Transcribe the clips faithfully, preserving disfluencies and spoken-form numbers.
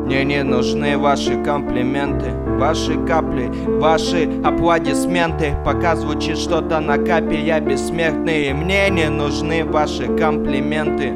Мне не нужны ваши комплименты, ваши капли, ваши аплодисменты. Пока звучит что-то на капе, я бессмертный. И мне не нужны ваши комплименты.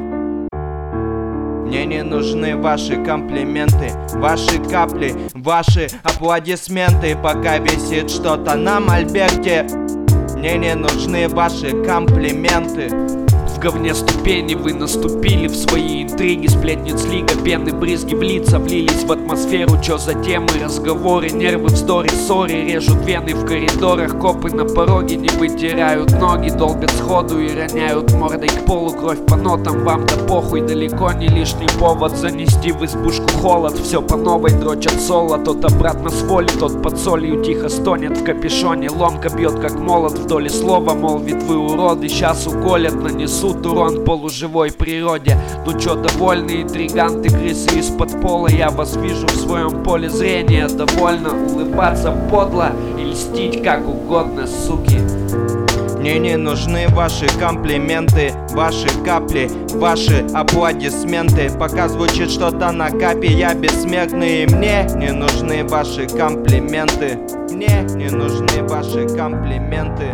Мне не нужны ваши комплименты, ваши капли, ваши аплодисменты. Пока висит что-то на мольберте, мне не нужны ваши комплименты. В говне ступени вы наступили в свои интриги. Сплетниц лига, пены, брызги в лица влились в атмосферу. Чё за темы, разговоры, нервы, вздоры, ссоры. Режут вены в коридорах, копы на пороге не вытирают ноги. Долбят сходу и роняют мордой к полу. Кровь по нотам, вам да похуй. Далеко не лишний повод занести в избушку холод. Все по новой дрочат соло. Тот обратно с воли, тот под солью тихо стонет в капюшоне. Ломка бьет как молот вдоль слова, молвит: вы уроды, сейчас уколят, нанесут урон полуживой природе. Ну чё, довольны интриганты, крысы из-под пола? Я вас вижу в своем поле зрения. Довольно улыбаться подло и льстить как угодно, суки. Мне не нужны ваши комплименты, ваши капли, ваши аплодисменты. Пока звучит что-то на капе, я бессмертный. И мне не нужны ваши комплименты. Мне не нужны ваши комплименты.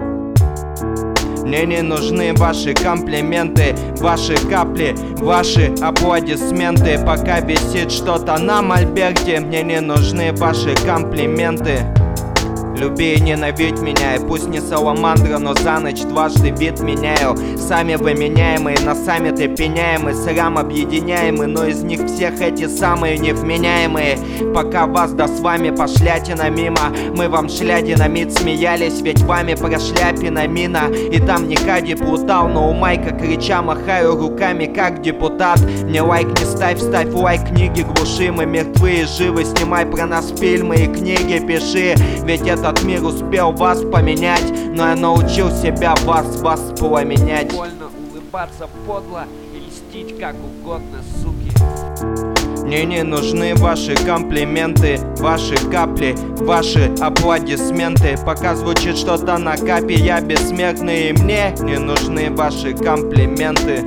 Мне не нужны ваши комплименты, ваши капли, ваши аплодисменты. Пока висит что-то на мольберте, мне не нужны ваши комплименты. Люби и ненавидь меня, и пусть не саламандра, но за ночь дважды вид меняю. Сами вы меняемые, на саммиты пеняемые, срам объединяемый, но из них всех эти самые невменяемые. Пока вас да с вами пошлятина мимо, мы вам шля динамит смеялись, ведь вами прошляпина мина. И там не Кади плутал, но у майка крича махаю руками как депутат. Мне лайк не ставь, ставь лайк, книги глуши, мы мертвы и живы. Снимай про нас фильмы и книги пиши, ведь это Этот мир успел вас поменять, но я научил себя вас, вас поменять. Больно улыбаться подло и льстить как угодно, суки. Мне не нужны ваши комплименты, ваши капли, ваши аплодисменты. Пока звучит что-то на капе, я бессмертный. И мне не нужны ваши комплименты.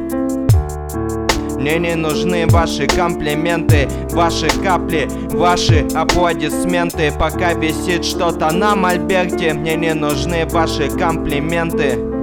Мне не нужны ваши комплименты, ваши капли, ваши аплодисменты. Пока висит что-то на мольберте, мне не нужны ваши комплименты.